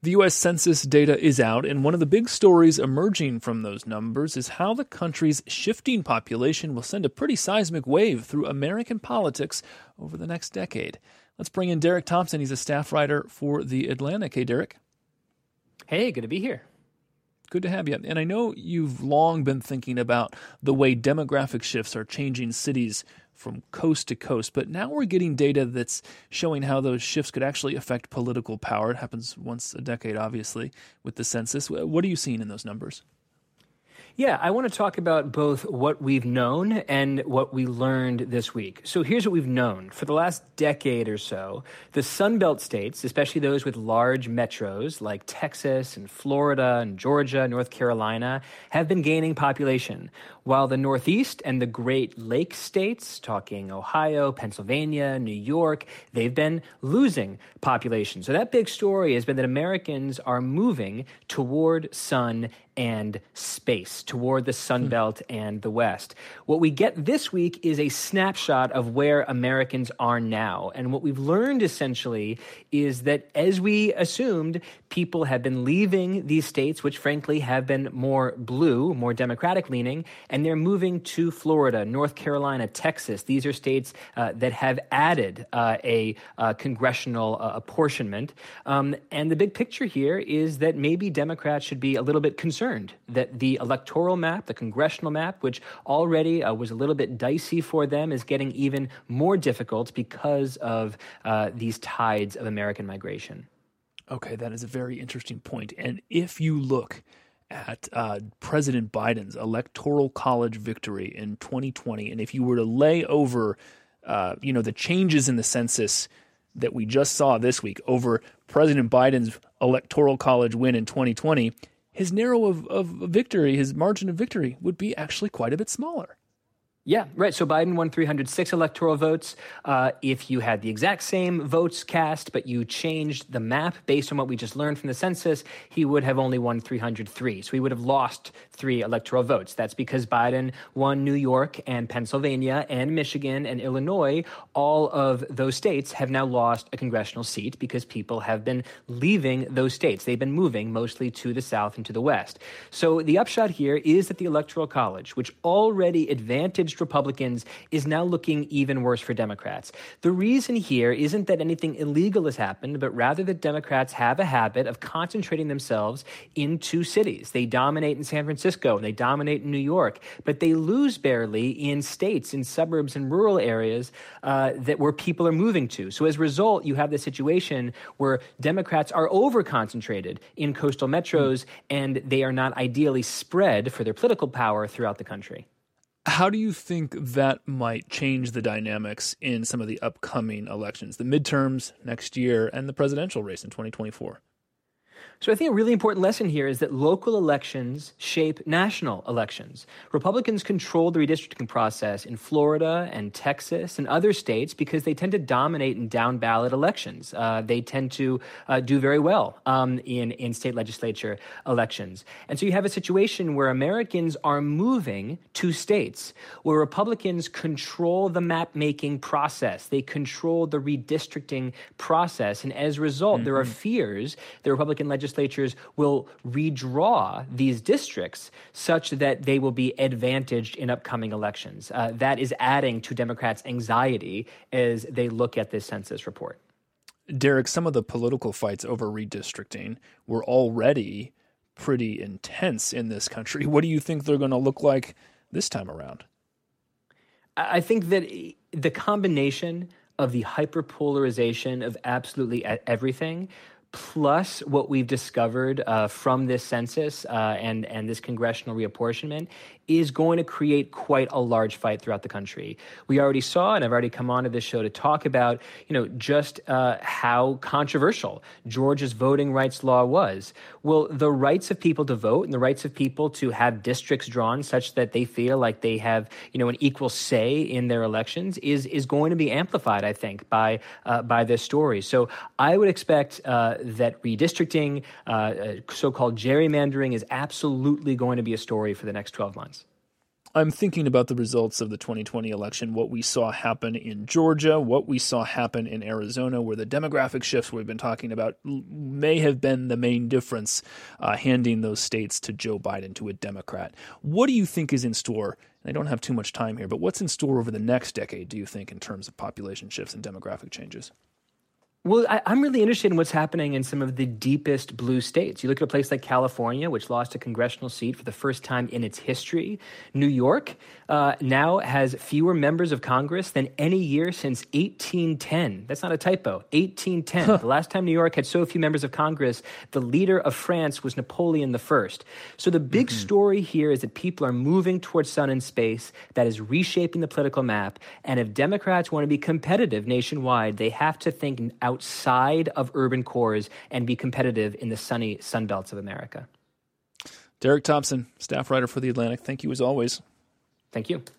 The U.S. Census data is out, and one of the big stories emerging from those numbers is how the country's shifting population will send a pretty seismic wave through American politics over the next decade. Let's bring in Derek Thompson. He's a staff writer for The Atlantic. Hey, Derek. Hey, good to be here. Good to have you. And I know you've long been thinking about the way demographic shifts are changing cities from coast to coast, but now we're getting data that's showing how those shifts could actually affect political power. It happens once a decade, obviously, with the census. What are you seeing in those numbers? Yeah, I want to talk about both what we've known and what we learned this week. So here's what we've known. For the last decade or so, the Sun Belt states, especially those with large metros like Texas and Florida and Georgia, North Carolina, have been gaining population, while the Northeast and the Great Lakes states, talking Ohio, Pennsylvania, New York, they've been losing population. So that big story has been that Americans are moving toward sun and space, toward the Sun Belt and the West. What we get this week is a snapshot of where Americans are now. And what we've learned essentially is that, as we assumed, people have been leaving these states, which frankly have been more blue, more Democratic leaning, and they're moving to Florida, North Carolina, Texas. These are states that have added a congressional apportionment. And the big picture here is that maybe Democrats should be a little bit concerned that the electoral map, the congressional map, which already was a little bit dicey for them, is getting even more difficult because of these tides of American migration. Okay, that is a very interesting point. And if you look at President Biden's electoral college victory in 2020, and if you were to lay over, the changes in the census that we just saw this week over President Biden's electoral college win in 2020, his narrow of victory, his margin of victory, would be actually quite a bit smaller. Yeah, right. So Biden won 306 electoral votes. If you had the exact same votes cast, but you changed the map based on what we just learned from the census, he would have only won 303. So he would have lost 3 electoral votes. That's because Biden won New York and Pennsylvania and Michigan and Illinois. All of those states have now lost a congressional seat because people have been leaving those states. They've been moving mostly to the South and to the West. So the upshot here is that the Electoral College, which already advantaged Republicans, is now looking even worse for Democrats. The reason here isn't that anything illegal has happened, but rather that Democrats have a habit of concentrating themselves in 2 cities. They dominate in San Francisco and they dominate in New York, but they lose barely in states, in suburbs and rural areas where people are moving to. So as a result, you have this situation where Democrats are over-concentrated in coastal metros, and they are not ideally spread for their political power throughout the country. How do you think that might change the dynamics in some of the upcoming elections, the midterms next year and the presidential race in 2024? So I think a really important lesson here is that local elections shape national elections. Republicans control the redistricting process in Florida and Texas and other states because they tend to dominate in down-ballot elections. They tend to do very well in state legislature elections. And so you have a situation where Americans are moving to states where Republicans control the map-making process. They control the redistricting process. And as a result, there are fears that Republican legislators will redraw these districts such that they will be advantaged in upcoming elections. That is adding to Democrats' anxiety as they look at this census report. Derek, some of the political fights over redistricting were already pretty intense in this country. What do you think they're going to look like this time around? I think that the combination of the hyperpolarization of absolutely everything, plus what we've discovered from this census and this congressional reapportionment, is going to create quite a large fight throughout the country. We already saw, and I've already come onto this show to talk about, just how controversial Georgia's voting rights law was. Well, the rights of people to vote and the rights of people to have districts drawn such that they feel like they have, an equal say in their elections is going to be amplified, I think, by this story. So I would expect that redistricting, so-called gerrymandering, is absolutely going to be a story for the next 12 months. I'm thinking about the results of the 2020 election, what we saw happen in Georgia, what we saw happen in Arizona, where the demographic shifts we've been talking about may have been the main difference, handing those states to Joe Biden, to a Democrat. What do you think is in store? I don't have too much time here, but what's in store over the next decade, do you think, in terms of population shifts and demographic changes? Well, I'm really interested in what's happening in some of the deepest blue states. You look at a place like California, which lost a congressional seat for the first time in its history. New York now has fewer members of Congress than any year since 1810. That's not a typo, 1810. The last time New York had so few members of Congress, the leader of France was Napoleon I. So the big story here is that people are moving towards sun and space. That is reshaping the political map. And if Democrats want to be competitive nationwide, they have to think outside of urban cores and be competitive in the sunny sunbelts of America. Derek Thompson, staff writer for The Atlantic, thank you as always. Thank you.